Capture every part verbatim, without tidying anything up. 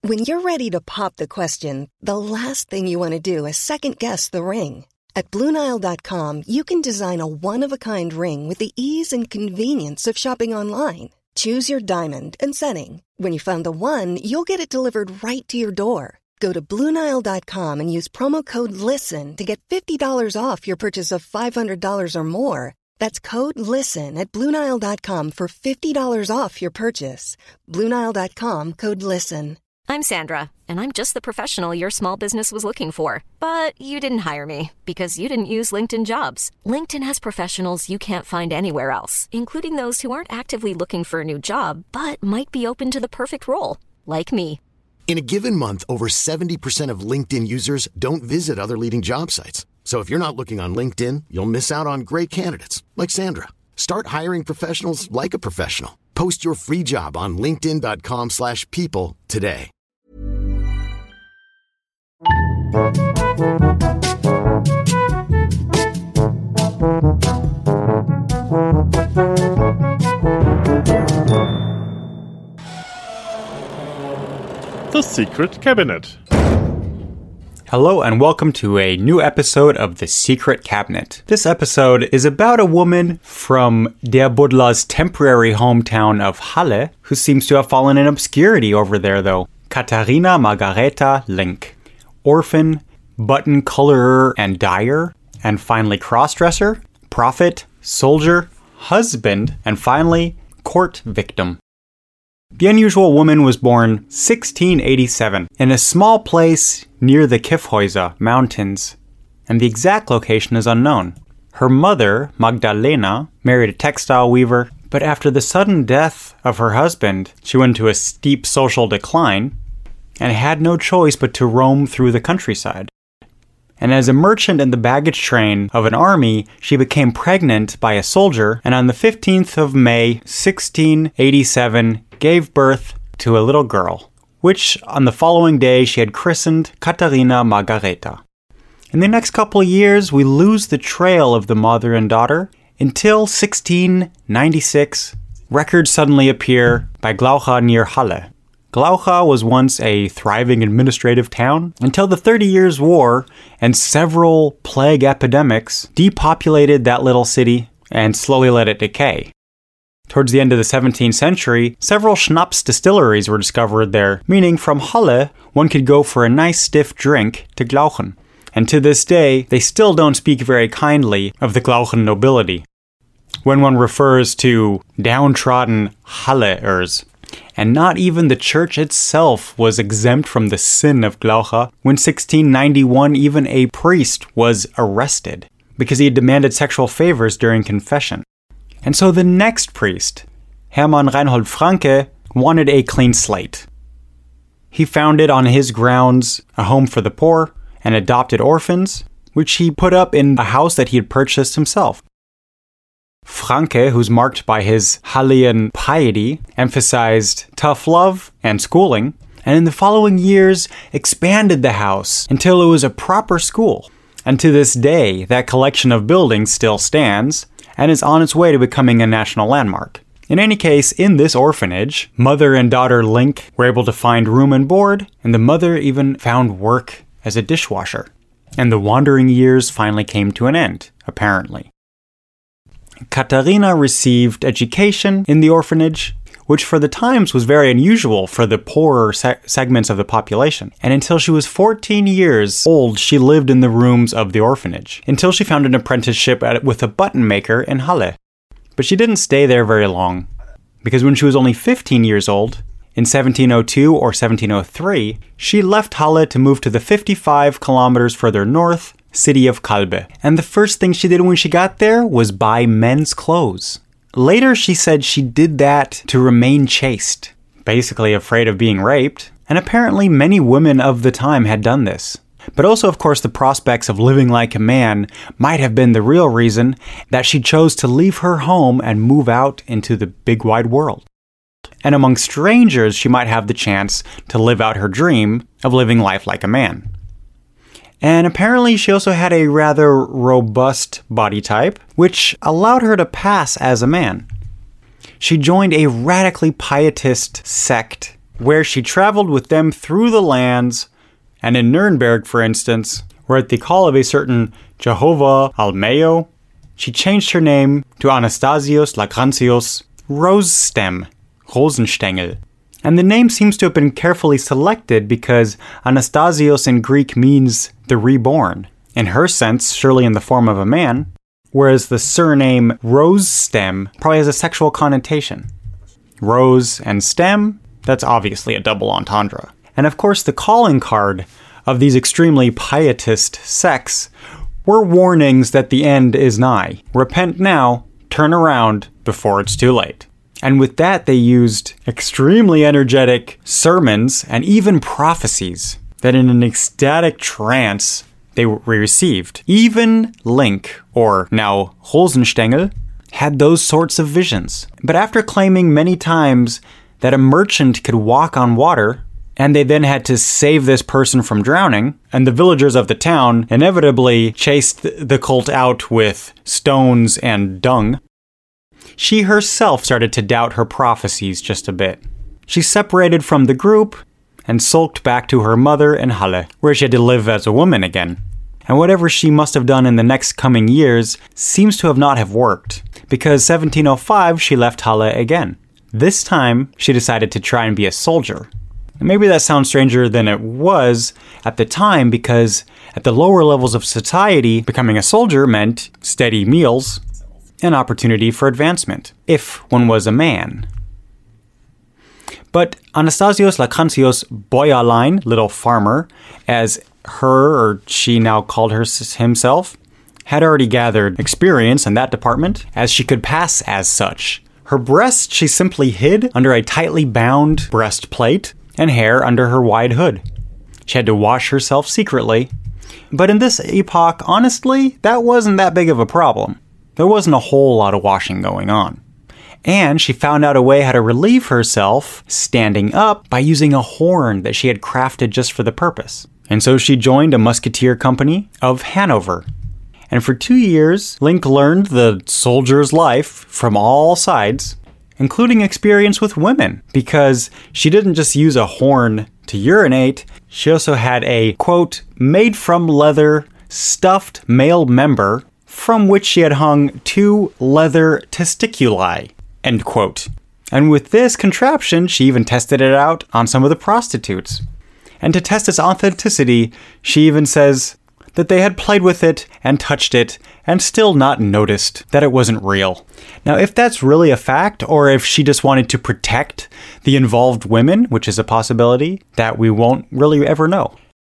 When you're ready to pop the question, the last thing you want to do is second-guess the ring. At Blue Nile dot com, you can design a one-of-a-kind ring with the ease and convenience of shopping online. Choose your diamond and setting. When you find the one, you'll get it delivered right to your door. Go to Blue Nile dot com and use promo code LISTEN to get fifty dollars off your purchase of five hundred dollars or more. That's code LISTEN at Blue Nile dot com for fifty dollars off your purchase. Blue Nile dot com, code LISTEN. I'm Sandra, and I'm just the professional your small business was looking for. But you didn't hire me because you didn't use LinkedIn Jobs. LinkedIn has professionals you can't find anywhere else, including those who aren't actively looking for a new job, but might be open to the perfect role, like me. In a given month, over seventy percent of LinkedIn users don't visit other leading job sites. So if you're not looking on LinkedIn, you'll miss out on great candidates like Sandra. Start hiring professionals like a professional. Post your free job on linkedin dot com slash people today. The Secret Cabinet. Hello and welcome to a new episode of The Secret Cabinet. This episode is about a woman from Der Buddler's temporary hometown of Halle, who seems to have fallen in obscurity over there though. Katharina Margareta Link. Orphan, button colorer and dyer, and finally crossdresser, prophet, soldier, husband, and finally court victim. The unusual woman was born sixteen eighty-seven in a small place near the Kyffhäuser Mountains, and the exact location is unknown. Her mother, Magdalena, married a textile weaver, but after the sudden death of her husband, she went into a steep social decline and had no choice but to roam through the countryside. And as a merchant in the baggage train of an army, she became pregnant by a soldier, and on the fifteenth of May, sixteen eighty-seven, gave birth to a little girl, which on the following day she had christened Katharina Margareta. In the next couple of years, we lose the trail of the mother and daughter until sixteen ninety-six, records suddenly appear by Glaucha near Halle. Glaucha was once a thriving administrative town until the Thirty Years' War and several plague epidemics depopulated that little city and slowly let it decay. Towards the end of the seventeenth century, several schnapps distilleries were discovered there, meaning from Halle, one could go for a nice stiff drink to Glauchen. And to this day, they still don't speak very kindly of the Glauchen nobility. When one refers to downtrodden Halleers, and not even the church itself was exempt from the sin of Glaucha, when sixteen ninety-one even a priest was arrested because he had demanded sexual favors during confession. And so the next priest, Hermann Reinhold Franke, wanted a clean slate. He founded on his grounds a home for the poor and adopted orphans, which he put up in a house that he had purchased himself. Franke, who's marked by his Hallean piety, emphasized tough love and schooling, and in the following years expanded the house until it was a proper school. And to this day, that collection of buildings still stands and is on its way to becoming a national landmark. In any case, in this orphanage, mother and daughter Link were able to find room and board, and the mother even found work as a dishwasher. And the wandering years finally came to an end, apparently. Katharina received education in the orphanage, which for the times was very unusual for the poorer se- segments of the population. And until she was fourteen years old, she lived in the rooms of the orphanage, until she found an apprenticeship at, with a button maker in Halle. But she didn't stay there very long, because when she was only fifteen years old, in seventeen oh two or seventeen oh three, she left Halle to move to the fifty-five kilometers further north city of Kalbe. And the first thing she did when she got there was buy men's clothes. Later, she said she did that to remain chaste, basically afraid of being raped, and apparently many women of the time had done this. But also, of course, the prospects of living like a man might have been the real reason that she chose to leave her home and move out into the big wide world. And among strangers, she might have the chance to live out her dream of living life like a man. And apparently she also had a rather robust body type, which allowed her to pass as a man. She joined a radically pietist sect where she traveled with them through the lands, and in Nuremberg, for instance, where at the call of a certain Jehovah Almayo, she changed her name to Anastasios Lacrantios Rosestem, Rosenstengel. And the name seems to have been carefully selected because Anastasios in Greek means the reborn, in her sense, surely in the form of a man, whereas the surname Rosestem probably has a sexual connotation. Rose and stem, that's obviously a double entendre. And of course, the calling card of these extremely pietist sects were warnings that the end is nigh. Repent now, turn around before it's too late. And with that, they used extremely energetic sermons and even prophecies that in an ecstatic trance they received. Even Link, or now Rosenstengel, had those sorts of visions. But after claiming many times that a merchant could walk on water, and they then had to save this person from drowning, and the villagers of the town inevitably chased the cult out with stones and dung, she herself started to doubt her prophecies just a bit. She separated from the group and sulked back to her mother in Halle, where she had to live as a woman again. And whatever she must have done in the next coming years seems to have not have worked, because seventeen oh five she left Halle again. This time, she decided to try and be a soldier. And maybe that sounds stranger than it was at the time, because at the lower levels of society, becoming a soldier meant steady meals, an opportunity for advancement, if one was a man. But Anastasios Lacrantios Boyaline, little farmer, as her or she now called her himself, had already gathered experience in that department, as she could pass as such. Her breast she simply hid under a tightly bound breastplate and hair under her wide hood. She had to wash herself secretly, but in this epoch, honestly, that wasn't that big of a problem. There wasn't a whole lot of washing going on. And she found out a way how to relieve herself standing up by using a horn that she had crafted just for the purpose. And so she joined a musketeer company of Hanover. And for two years, Link learned the soldier's life from all sides, including experience with women, because she didn't just use a horn to urinate, she also had a, quote, made from leather, stuffed male member from which she had hung two leather testiculi, end quote. And with this contraption, she even tested it out on some of the prostitutes. And to test its authenticity, she even says that they had played with it and touched it and still not noticed that it wasn't real. Now, if that's really a fact, or if she just wanted to protect the involved women, which is a possibility that we won't really ever know.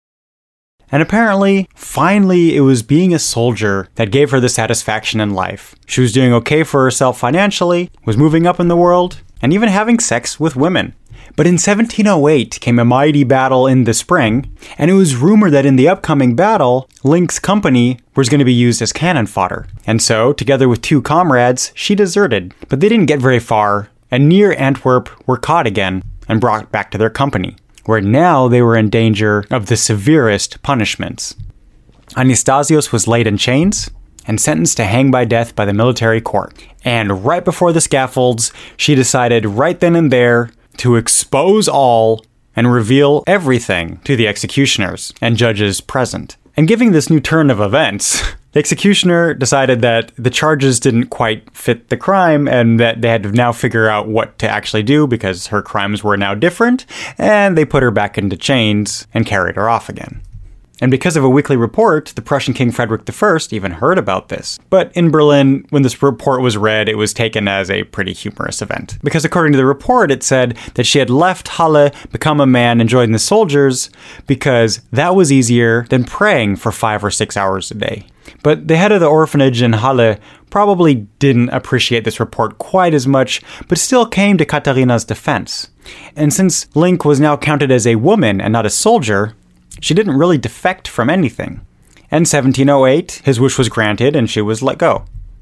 And apparently, finally, it was being a soldier that gave her the satisfaction in life. She was doing okay for herself financially, was moving up in the world, and even having sex with women. But in seventeen oh eight came a mighty battle in the spring, and it was rumored that in the upcoming battle, Link's company was going to be used as cannon fodder. And so, together with two comrades, she deserted. But they didn't get very far, and near Antwerp were caught again and brought back to their company, where now they were in danger of the severest punishments. Anastasios was laid in chains and sentenced to hang by death by the military court. And right before the scaffolds, she decided right then and there to expose all and reveal everything to the executioners and judges present. And given this new turn of events, the executioner decided that the charges didn't quite fit the crime and that they had to now figure out what to actually do because her crimes were now different, and they put her back into chains and carried her off again. And because of a weekly report, the Prussian King Frederick the First even heard about this. But in Berlin, when this report was read, it was taken as a pretty humorous event. Because according to the report, it said that she had left Halle, become a man, and joined the soldiers because that was easier than praying for five or six hours a day. But the head of the orphanage in Halle probably didn't appreciate this report quite as much, but still came to Katharina's defense. And since Link was now counted as a woman and not a soldier, she didn't really defect from anything. And seventeen oh eight, his wish was granted and she was let go.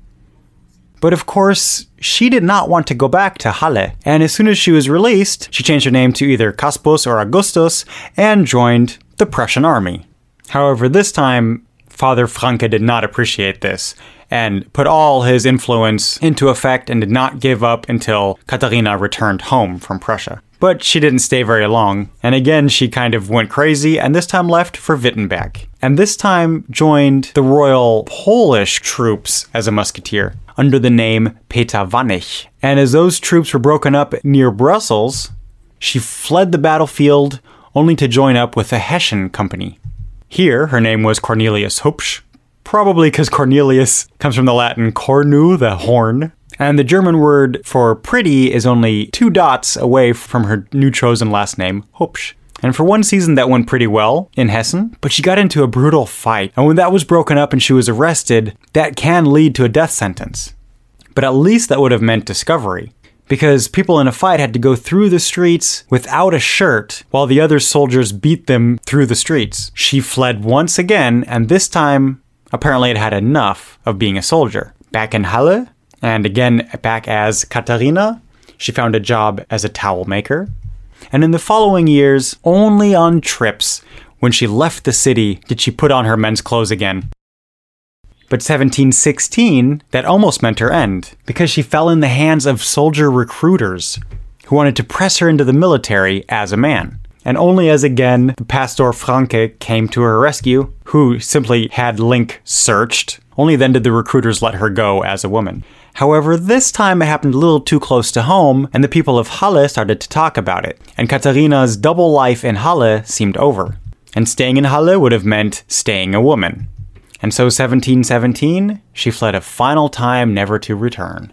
But of course, she did not want to go back to Halle, and as soon as she was released, she changed her name to either Caspus or Augustus and joined the Prussian army. However, this time, Father Franke did not appreciate this and put all his influence into effect and did not give up until Katharina returned home from Prussia. But she didn't stay very long, and again she kind of went crazy, and this time left for Wittenberg. And this time joined the Royal Polish troops as a musketeer, under the name Peter Wanich. And as those troops were broken up near Brussels, she fled the battlefield only to join up with the Hessian company. Here, her name was Cornelius Hupsch, probably because Cornelius comes from the Latin cornu, the horn. And the German word for pretty is only two dots away from her new chosen last name, Hupsch. And for one season that went pretty well in Hessen, but she got into a brutal fight. And when that was broken up and she was arrested, that can lead to a death sentence. But at least that would have meant discovery, because people in a fight had to go through the streets without a shirt while the other soldiers beat them through the streets. She fled once again, and this time, apparently it had enough of being a soldier. Back in Halle, and again back as Katharina, she found a job as a towel maker. And in the following years, only on trips, when she left the city, did she put on her men's clothes again. But seventeen sixteen, that almost meant her end, because she fell in the hands of soldier recruiters who wanted to press her into the military as a man. And only as again the Pastor Franke came to her rescue, who simply had Link searched, only then did the recruiters let her go as a woman. However, this time it happened a little too close to home, and the people of Halle started to talk about it, and Katharina's double life in Halle seemed over. And staying in Halle would have meant staying a woman. And so seventeen seventeen, she fled a final time never to return.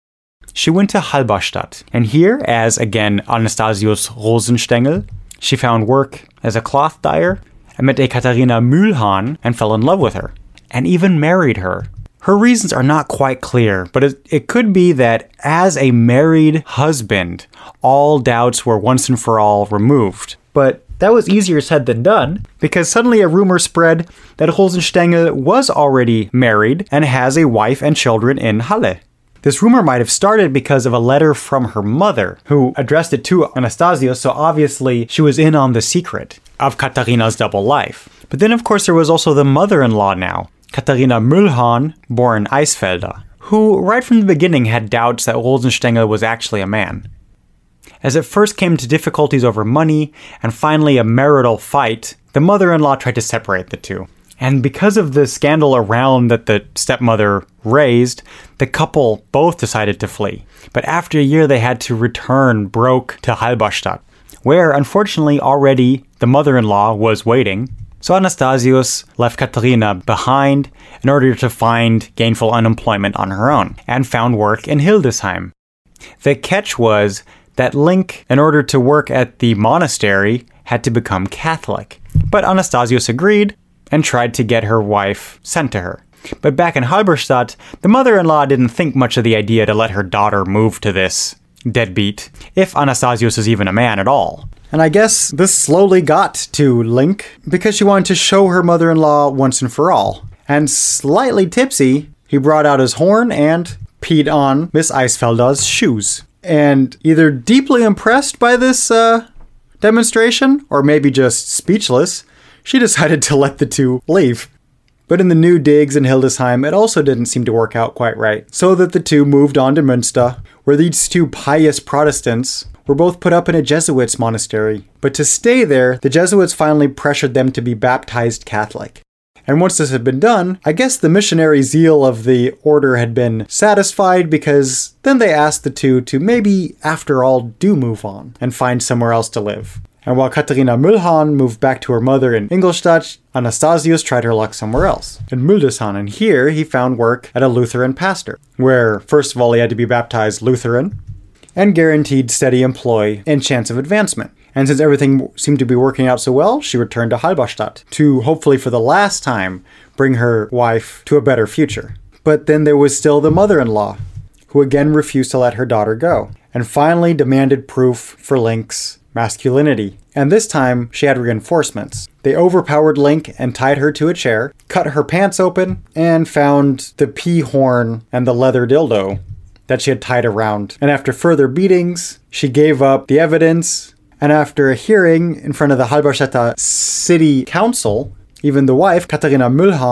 She went to Halberstadt, and here, as again Anastasius Rosenstengel, she found work as a cloth dyer, and met a Katharina Mühlhahn and fell in love with her, and even married her. Her reasons are not quite clear, but it, it could be that as a married husband, all doubts were once and for all removed. But that was easier said than done, because suddenly a rumor spread that Rosenstengel was already married and has a wife and children in Halle. This rumor might have started because of a letter from her mother, who addressed it to Anastasius, so obviously she was in on the secret of Katharina's double life. But then of course there was also the mother-in-law now, Katharina Mühlhahn, born Eisfelder, who right from the beginning had doubts that Rosenstengel was actually a man. As it first came to difficulties over money and finally a marital fight, the mother-in-law tried to separate the two. And because of the scandal around that the stepmother raised, the couple both decided to flee. But after a year they had to return broke to Halberstadt, where unfortunately already the mother-in-law was waiting. So Anastasius left Katharina behind in order to find gainful unemployment on her own, and found work in Hildesheim. The catch was that Link, in order to work at the monastery, had to become Catholic. But Anastasius agreed, and tried to get her wife sent to her. But back in Halberstadt, the mother-in-law didn't think much of the idea to let her daughter move to this deadbeat, if Anastasius is even a man at all. And I guess this slowly got to Link, because she wanted to show her mother-in-law once and for all. And slightly tipsy, he brought out his horn and peed on Miss Eisfelder's shoes. And either deeply impressed by this uh, demonstration, or maybe just speechless, she decided to let the two leave. But in the new digs in Hildesheim, it also didn't seem to work out quite right, so that the two moved on to Münster, where these two pious Protestants were both put up in a Jesuits monastery. But to stay there, the Jesuits finally pressured them to be baptized Catholic. And once this had been done, I guess the missionary zeal of the order had been satisfied, because then they asked the two to maybe, after all, do move on and find somewhere else to live. And while Katharina Mühlhahn moved back to her mother in Ingolstadt, Anastasius tried her luck somewhere else, in Müldesheim, and here he found work at a Lutheran pastor, where first of all he had to be baptized Lutheran, and guaranteed steady employ and chance of advancement. And since everything seemed to be working out so well, she returned to Halberstadt, to hopefully for the last time bring her wife to a better future. But then there was still the mother-in-law, who again refused to let her daughter go, and finally demanded proof for Link's masculinity. And this time, she had reinforcements. They overpowered Link and tied her to a chair, cut her pants open, and found the pea horn and the leather dildo that she had tied around. And after further beatings, she gave up the evidence, and after a hearing in front of the Halberstadt City Council, even the wife, Katharina Mühlhahn,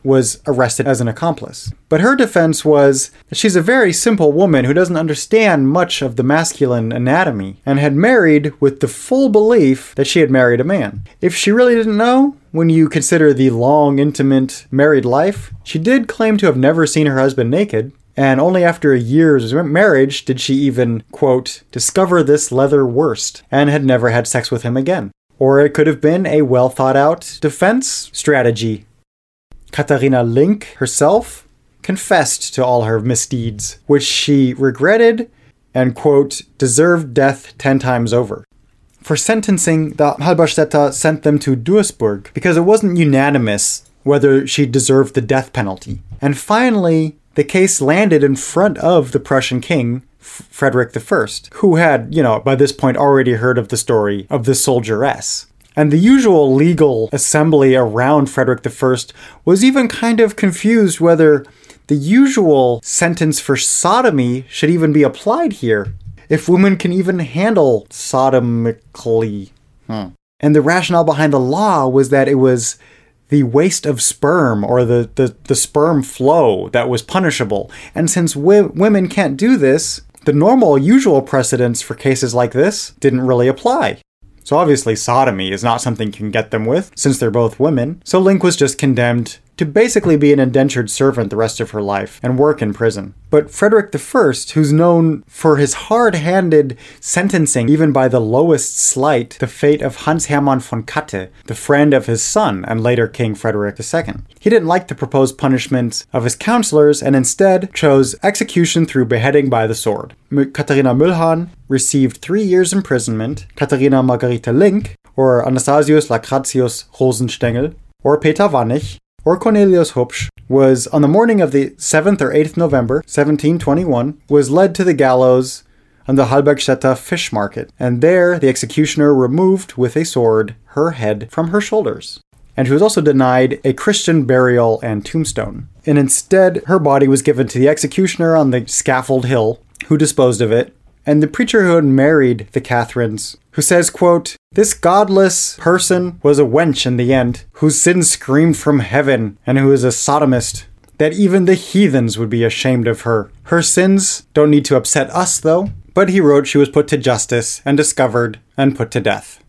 was arrested as an accomplice. But her defense was that she's a very simple woman who doesn't understand much of the masculine anatomy and had married with the full belief that she had married a man. If she really didn't know, when you consider the long, intimate married life, she did claim to have never seen her husband naked, and only after a year's marriage did she even, quote, discover this leather worst, and had never had sex with him again. Or it could have been a well-thought-out defense strategy. Katharina Link herself confessed to all her misdeeds, which she regretted and, quote, deserved death ten times over. For sentencing, the Halberstädter sent them to Duisburg because it wasn't unanimous whether she deserved the death penalty. And finally, the case landed in front of the Prussian king, F- Frederick the First, who had, you know, by this point already heard of the story of the soldieress. And the usual legal assembly around Frederick the First was even kind of confused whether the usual sentence for sodomy should even be applied here, if women can even handle sodomically. Hmm. And the rationale behind the law was that it was the waste of sperm or the, the, the sperm flow that was punishable. And since wi- women can't do this, the normal, usual precedents for cases like this didn't really apply. So obviously sodomy is not something you can get them with, since they're both women. So Link was just condemned to basically be an indentured servant the rest of her life and work in prison. But Frederick the First, who's known for his hard-handed sentencing, even by the lowest slight, the fate of Hans Hermann von Katte, the friend of his son and later King Frederick the Second. He didn't like the proposed punishment of his counselors and instead chose execution through beheading by the sword. Katharina Mühlhahn received three years imprisonment. Katharina Margarete Link, or Anastasius Lacratius Rosenstengel, or Peter Wannich, or Cornelius Hupsch, was on the morning of the seventh or eighth November, seventeen twenty-one, was led to the gallows on the Halbergstädter fish market, and there the executioner removed with a sword her head from her shoulders. And she was also denied a Christian burial and tombstone. And instead, her body was given to the executioner on the scaffold hill, who disposed of it, and the preacher who had married the Catherines, who says, quote, this godless person was a wench in the end, whose sins screamed from heaven, and who is a sodomist, that even the heathens would be ashamed of her. Her sins don't need to upset us, though. But he wrote she was put to justice and discovered and put to death.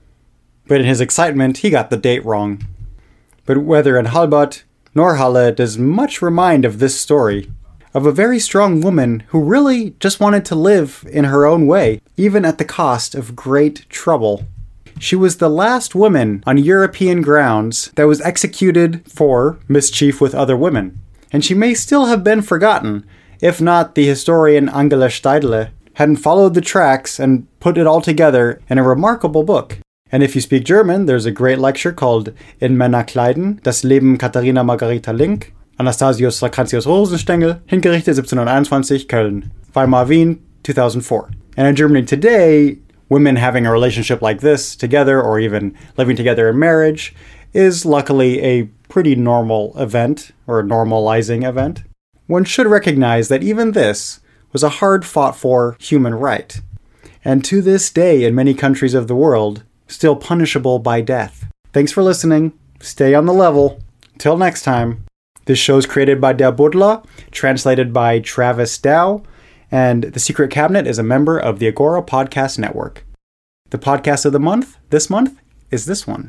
But in his excitement, he got the date wrong. But whether in Halbert nor Halle does much remind of this story, of a very strong woman who really just wanted to live in her own way, even at the cost of great trouble. She was the last woman on European grounds that was executed for mischief with other women. And she may still have been forgotten, if not the historian Angela Steidle hadn't followed the tracks and put it all together in a remarkable book. And if you speak German, there's a great lecture called In Männerkleiden, Das Leben Katharina Margareta Link, Anastasius Lacratius Rosenstengel, hingerichtet siebzehnhunderteinundzwanzig, Köln, Weimar, Wien, two thousand four. And in Germany today, women having a relationship like this together, or even living together in marriage, is luckily a pretty normal event, or a normalizing event. One should recognize that even this was a hard-fought-for human right, and to this day in many countries of the world, still punishable by death. Thanks for listening. Stay on the level. Till next time. This show is created by Der Buddler, translated by Travis Dow, and The Secret Cabinet is a member of the Agora Podcast Network. The podcast of the month, this month, is this one.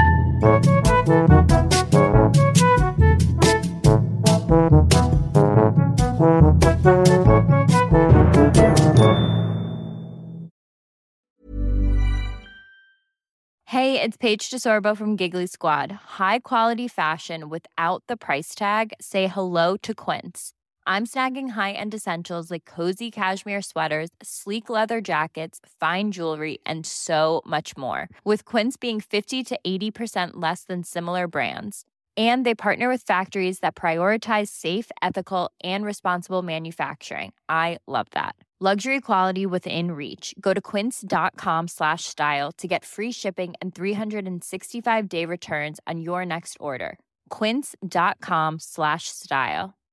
Hey, it's Paige DeSorbo from Giggly Squad. High quality fashion without the price tag. Say hello to Quince. I'm snagging high-end essentials like cozy cashmere sweaters, sleek leather jackets, fine jewelry, and so much more. With Quince being fifty to eighty percent less than similar brands. And they partner with factories that prioritize safe, ethical, and responsible manufacturing. I love that. Luxury quality within reach. Go to quince.com slash style to get free shipping and three sixty-five day returns on your next order. Quince.com slash style.